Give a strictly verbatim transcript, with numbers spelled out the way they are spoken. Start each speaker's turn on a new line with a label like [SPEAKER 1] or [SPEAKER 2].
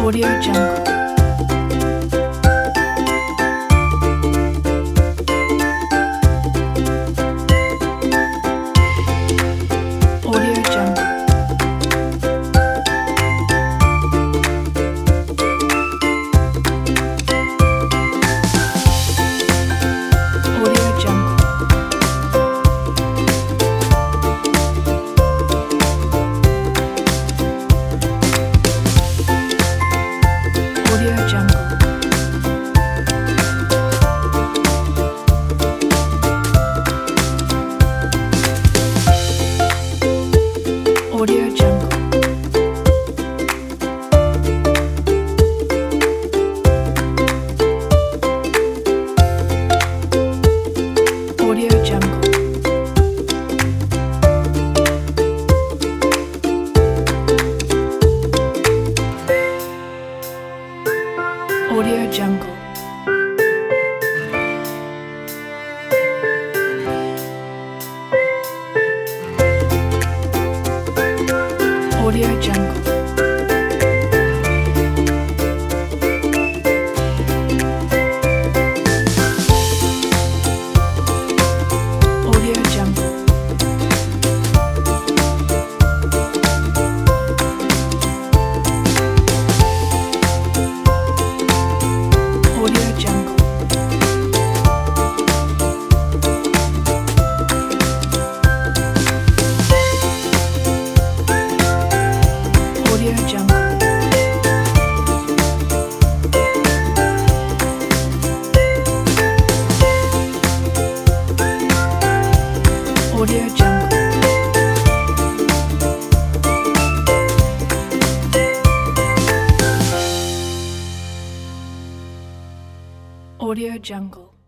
[SPEAKER 1] Audio Jungle. Audio Jungle. Audio Jungle. Audio Jungle. Audio Jungle. Audio Jungle. Audio Jungle. Audio Jungle. Audio Jungle. Audio Jungle. Audio Jungle. Audio Jungle. Audio Jungle.